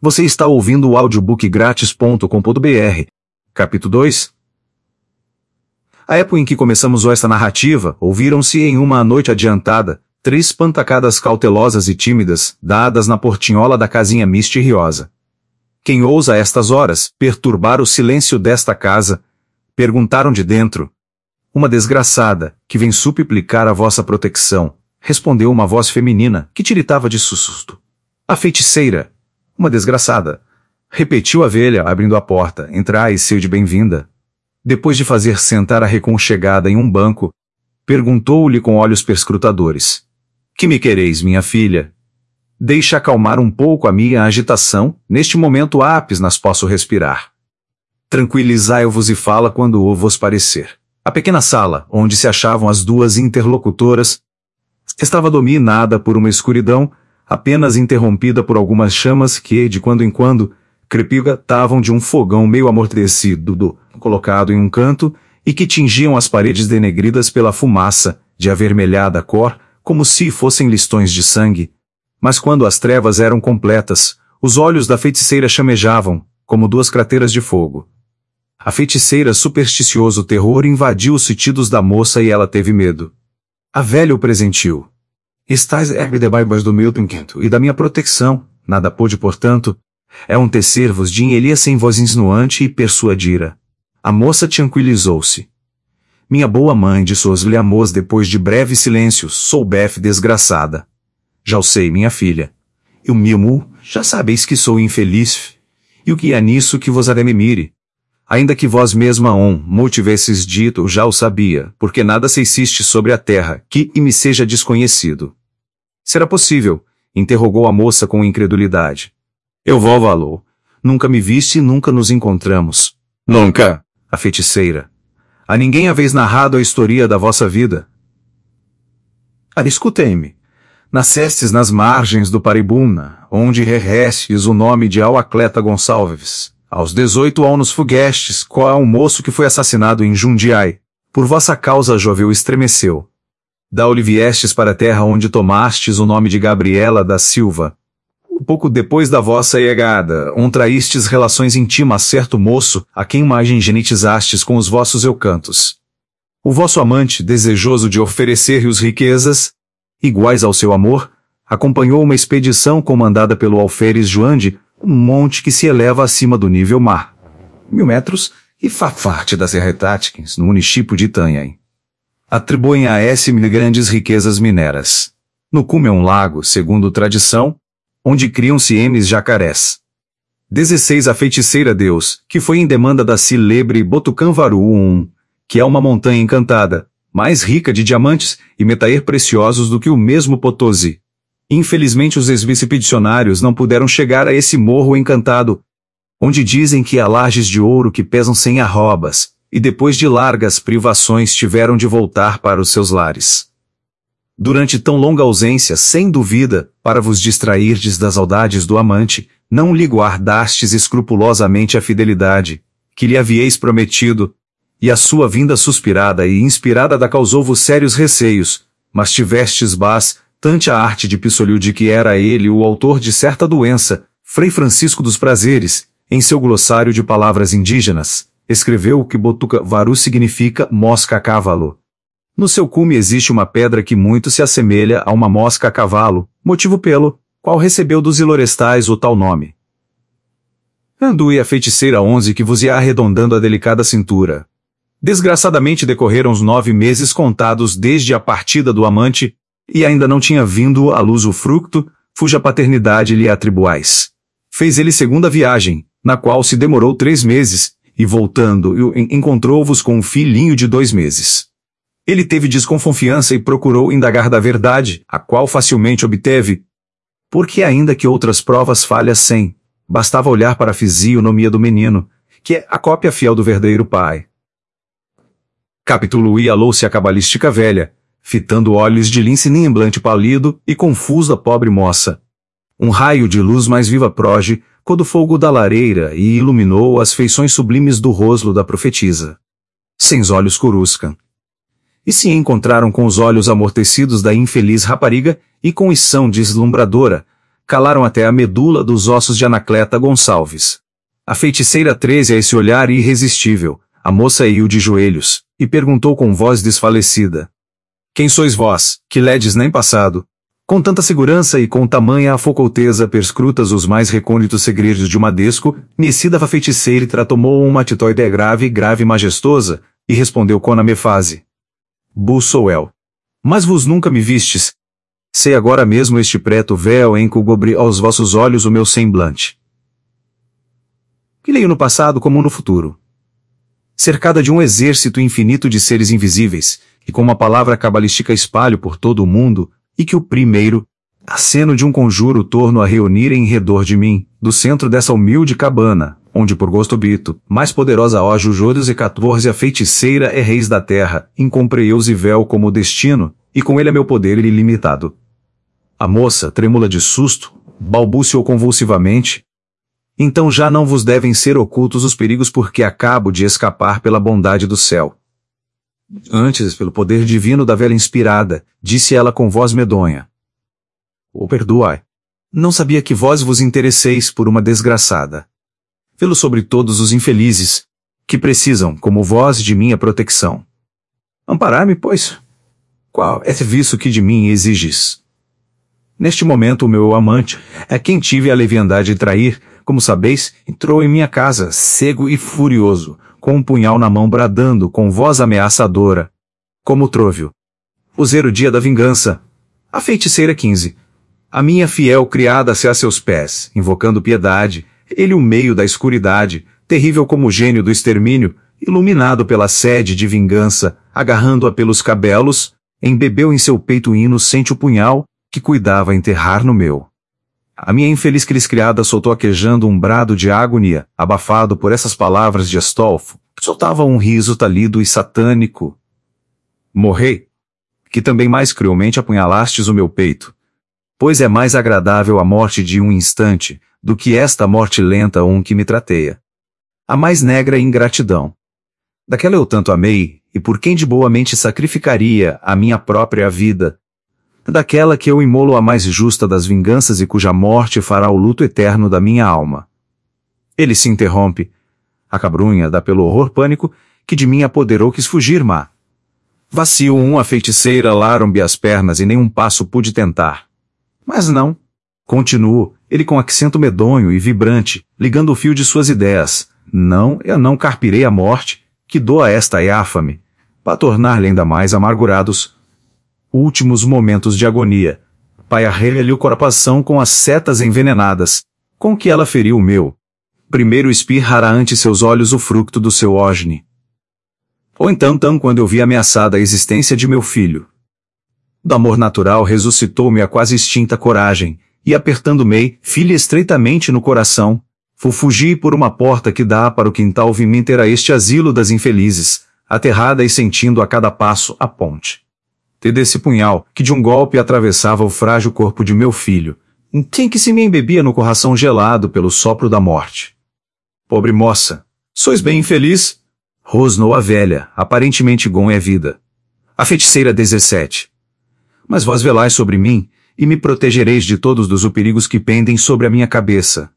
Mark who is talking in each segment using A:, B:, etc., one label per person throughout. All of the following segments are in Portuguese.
A: Você está ouvindo o audiobookgratis.com.br. Capítulo 2. A época em que começamos esta narrativa, ouviram-se em uma noite adiantada, 3 pantacadas cautelosas e tímidas, dadas na portinhola da casinha misteriosa. Quem ousa a estas horas perturbar o silêncio desta casa? Perguntaram de dentro. Uma desgraçada, que vem suplicar a vossa proteção, respondeu uma voz feminina, que tiritava de susto. A feiticeira. Uma desgraçada, repetiu a velha, abrindo a porta. Entrai, seu de bem-vinda. Depois de fazer sentar a reconchegada em um banco, perguntou-lhe com olhos perscrutadores. Que me quereis, minha filha? Deixa acalmar um pouco a minha agitação, neste momento apenas posso respirar. Tranquilizai-vos e fala quando vos parecer. A pequena sala, onde se achavam as duas interlocutoras, estava dominada por uma escuridão, apenas interrompida por algumas chamas que, de quando em quando, crepitavam de um fogão meio amortecido, colocado em um canto, e que tingiam as paredes denegridas pela fumaça, de avermelhada cor, como se fossem listões de sangue. Mas quando as trevas eram completas, os olhos da feiticeira chamejavam, como 2 crateras de fogo. A feiticeira supersticioso terror invadiu os sentidos da moça e ela teve medo. A velha o presentiu. Estás debaixo do meu quinto e da minha proteção, nada pôde, portanto, é um tecer-vos de Elias sem voz insinuante e persuadira. A moça tranquilizou-se. Minha boa mãe, disse-lhe a moça depois de breve silêncio, sou Beth desgraçada. Já o sei, minha filha. E o meu, já sabeis que sou infeliz. E o que é nisso que vos ademire? Ainda que vós mesma me tivesses dito, já o sabia, porque nada se existe sobre a terra, que me seja desconhecido. Será possível? Interrogou a moça com incredulidade. Eu vou valor. Nunca me viste e nunca nos encontramos. Nunca. A feiticeira. A ninguém haveis narrado a história da vossa vida. Escutei-me. Nascestes nas margens do Paribuna, onde rerestes o nome de Alacleta Gonçalves. Aos 18 anos fuguestes, qual é um moço que foi assassinado em Jundiai. Por vossa causa Joveu estremeceu. Da-lhe viestes para a terra onde tomastes o nome de Gabriela da Silva. Pouco depois da vossa chegada, traístes relações íntimas a certo moço, a quem imagem genetizastes com os vossos eucantos. O vosso amante, desejoso de oferecer-lhe riquezas, iguais ao seu amor, acompanhou uma expedição comandada pelo alferes Joande, um monte que se eleva acima do nível mar. 1000 metros, e fafarte das Herretáticas, no município de Itanhaém. Atribuem a esse grandes riquezas mineras. No cume é um lago, segundo tradição, onde criam-se jacarés. 16 A feiticeira Deus, que foi em demanda da celebre Botucãvaru que é uma montanha encantada, mais rica de diamantes e metaer preciosos do que o mesmo Potosí. Infelizmente os expedicionários não puderam chegar a esse morro encantado, onde dizem que há lajes de ouro que pesam 100 arrobas, e depois de largas privações tiveram de voltar para os seus lares. Durante tão longa ausência, sem dúvida, para vos distrairdes das saudades do amante, não lhe guardastes escrupulosamente a fidelidade, que lhe havíeis prometido, e a sua vinda suspirada e inspirada da causou-vos sérios receios, mas tivestes bastante a arte de pissolho de que era ele o autor de certa doença. Frei Francisco dos Prazeres, em seu glossário de palavras indígenas, escreveu que Botucãvaru significa mosca a cavalo. No seu cume existe uma pedra que muito se assemelha a uma mosca a cavalo, motivo pelo qual recebeu dos ilorestais o tal nome. Andue a feiticeira 11 que vos ia arredondando a delicada cintura. Desgraçadamente decorreram os 9 meses contados desde a partida do amante, e ainda não tinha vindo à luz o fruto, cuja paternidade lhe atribuais. Fez ele segunda viagem, na qual se demorou 3 meses, e voltando, encontrou-vos com um filhinho de 2 meses. Ele teve desconfiança e procurou indagar da verdade, a qual facilmente obteve, porque ainda que outras provas falhassem, bastava olhar para a fisionomia do menino, que é a cópia fiel do verdadeiro pai. Capítulo I. Alou-se a cabalística velha, fitando olhos de lince nem semblante pálido e confuso a pobre moça. Um raio de luz mais viva proge, do fogo da lareira e iluminou as feições sublimes do rosto da profetisa. Sem olhos coruscam. E se encontraram com os olhos amortecidos da infeliz rapariga, e com ição deslumbradora, calaram até a medula dos ossos de Anacleta Gonçalves. A feiticeira 13 a esse olhar irresistível, a moça iu de joelhos, e perguntou com voz desfalecida. Quem sois vós, que ledes nem passado? Com tanta segurança e com tamanha afocouteza perscrutas os mais recônditos segredos de uma desco, Nicida a feiticeira tomou uma atitude grave e majestosa, e respondeu com a mefase. Bu sou eu. Mas vos nunca me vistes. Sei agora mesmo este preto véu em que cobre aos vossos olhos o meu semblante. Que leio no passado como no futuro. Cercada de um exército infinito de seres invisíveis, e com uma palavra cabalística espalho por todo o mundo, e que o primeiro, aceno de um conjuro torno a reunir em redor de mim, do centro dessa humilde cabana, onde por gosto bito, mais poderosa ó Jujodos e 14 a feiticeira é reis da terra, incompreeus e véu como o destino, e com ele é meu poder ilimitado. A moça, trêmula de susto, balbuciou convulsivamente. Então já não vos devem ser ocultos os perigos porque acabo de escapar pela bondade do céu. Antes, pelo poder divino da velha inspirada, disse ela com voz medonha. O perdoai. Não sabia que vós vos interesseis por uma desgraçada. Vê-lo sobre todos os infelizes, que precisam, como vós, de minha proteção. Amparai-me, pois. Qual é serviço que de mim exiges? Neste momento o meu amante, a quem tive a leviandade de trair, como sabeis, entrou em minha casa, cego e furioso, com um punhal na mão bradando com voz ameaçadora. Como trovio. User o dia da vingança. A feiticeira 15. A minha fiel criada-se a seus pés, invocando piedade, ele o meio da escuridade, terrível como o gênio do extermínio, iluminado pela sede de vingança, agarrando-a pelos cabelos, embebeu em seu peito inocente o punhal, que cuidava enterrar no meu. A minha infeliz criada soltou aquejando um brado de agonia, abafado por essas palavras de Astolfo, que soltava um riso talido e satânico. Morrei, que também mais cruelmente apunhalastes o meu peito. Pois é mais agradável a morte de um instante, do que esta morte lenta que me trateia. A mais negra ingratidão. Daquela eu tanto amei, e por quem de boamente sacrificaria a minha própria vida, daquela que eu imolo a mais justa das vinganças e cuja morte fará o luto eterno da minha alma. Ele se interrompe. A cabrunha dá pelo horror pânico, que de mim apoderou quis fugir, má. Vacilo a feiticeira laram-me as pernas e nenhum passo pude tentar. Mas não. Continuo, ele com accento medonho e vibrante, ligando o fio de suas ideias. Não, eu não carpirei a morte, que dou a esta éfame, para tornar-lhe ainda mais amargurados últimos momentos de agonia. Pai arrelha-lhe o coração com as setas envenenadas, com que ela feriu o meu. Primeiro espirrará ante seus olhos o fruto do seu ógine. Ou então, quando eu vi ameaçada a existência de meu filho. Do amor natural ressuscitou-me a quase extinta coragem, e apertando-me, filha estreitamente no coração, fugi por uma porta que dá para o quintal viminter a este asilo das infelizes, aterrada e sentindo a cada passo a ponte. Desse punhal, que de um golpe atravessava o frágil corpo de meu filho, em que se me embebia no coração gelado pelo sopro da morte. Pobre moça, sois bem infeliz? Rosnou a velha, aparentemente é vida. A feiticeira 17. Mas vós velais sobre mim, e me protegereis de todos os perigos que pendem sobre a minha cabeça.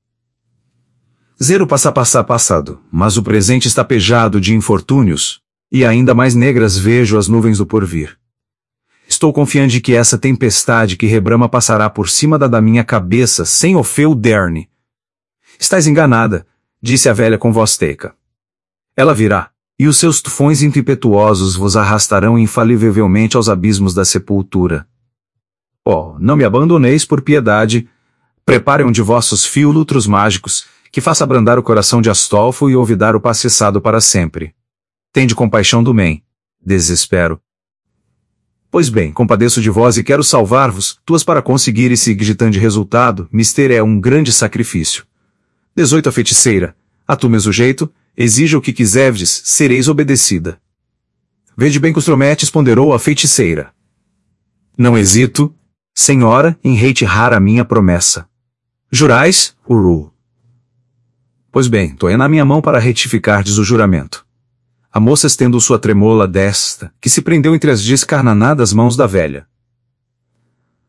A: Zero passado, mas o presente está pejado de infortúnios, e ainda mais negras vejo as nuvens do porvir. Estou confiante de que essa tempestade que rebrama passará por cima da minha cabeça sem ofeu derne. Estás enganada, disse a velha com voz teca. Ela virá, e os seus tufões impetuosos vos arrastarão infalivelmente aos abismos da sepultura. Oh, não me abandoneis por piedade. Preparem um de vossos filtros mágicos, que faça abrandar o coração de Astolfo e olvidar o passado para sempre. Tende compaixão do men. Desespero. Pois bem, compadeço de vós e quero salvar-vos, tuas para conseguir esse gigitante resultado, mister é um grande sacrifício. 18 a feiticeira, a tu mesmo jeito, exija o que quiserdes, sereis obedecida. Vede bem que os prometes, ponderou a feiticeira. Não hesito, senhora, em reiterar a minha promessa. Jurais, Uru? Pois bem, tô na minha mão para retificardes o juramento. A moça estendo sua tremola desta, que se prendeu entre as descarnanadas mãos da velha.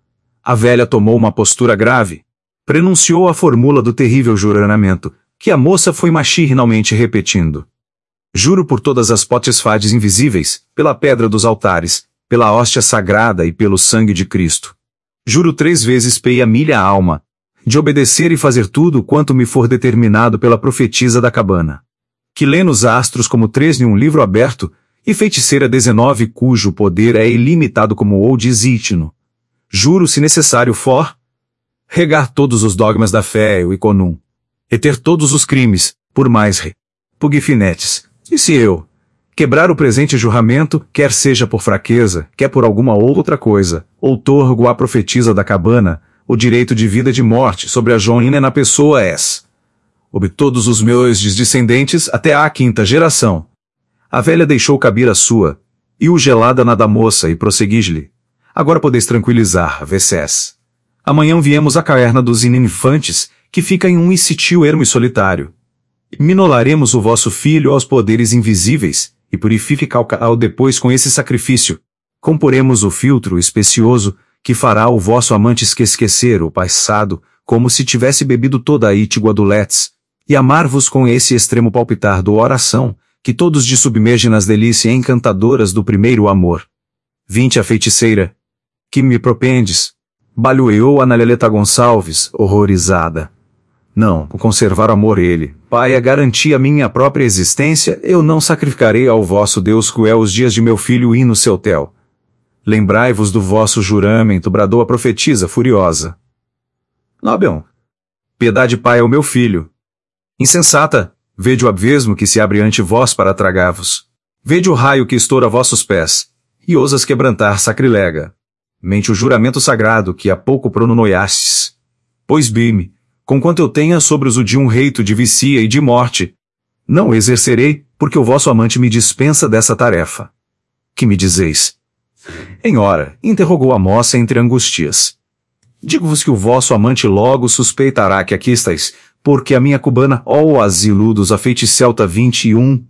A: A velha tomou uma postura grave. Prenunciou a formula do terrível juramento, que a moça foi machinalmente repetindo. Juro por todas as potisfades invisíveis, pela pedra dos altares, pela hóstia sagrada e pelo sangue de Cristo. Juro 3 vezes pei a minha alma, de obedecer e fazer tudo quanto me for determinado pela profetisa da cabana. Que lê nos astros como 3 em um livro aberto, e feiticeira 19 cujo poder é ilimitado como o Dizítino. Juro se necessário for, regar todos os dogmas da fé e conum, e ter todos os crimes, por mais pugfinetes. E se eu quebrar o presente juramento, quer seja por fraqueza, quer por alguma outra coisa, outorgo à profetisa da cabana, o direito de vida e de morte sobre a Joina na pessoa és. Ob todos os meus descendentes até à 5ª geração. A velha deixou caber a sua, e o gelada na da moça e prosseguis-lhe. Agora podeis tranquilizar, Vessés. Amanhã viemos à caverna dos ininfantes, que fica em um sítio ermo e solitário. Minolaremos o vosso filho aos poderes invisíveis, e purificá-lo depois com esse sacrifício. Comporemos o filtro especioso, que fará o vosso amante esquecer o passado, como se tivesse bebido toda a ítigua do Let's, e amar-vos com esse extremo palpitar do oração, que todos de submerge nas delícias encantadoras do primeiro amor. Vinte a feiticeira. Que me propendes? Balhueou Analeleta Gonçalves, horrorizada. Não, o conservar amor ele, pai, a garantir a minha própria existência, eu não sacrificarei ao vosso Deus cruel os dias de meu filho e no seu tel. Lembrai-vos do vosso juramento, bradou a profetisa furiosa. Nobion. Piedade, pai, ao meu filho. Insensata, vede o abismo que se abre ante vós para tragar-vos. Vede o raio que estoura vossos pés, e ousas quebrantar sacrilega. Mente o juramento sagrado que há pouco pronunciastes. Pois bem, conquanto eu tenha sobre os o de um reito de vicia e de morte, não o exercerei, porque o vosso amante me dispensa dessa tarefa. Que me dizeis? Em hora, interrogou a moça entre angustias. Digo-vos que o vosso amante logo suspeitará que aqui estáis, porque a minha cubana, ó asilo dos afeites celta 21,